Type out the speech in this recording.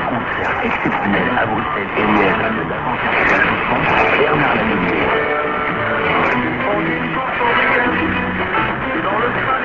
concert exceptionnel à Bruxelles et Liège de la chanson Bernard Lavilliers. On dit une porte ouvrière dans le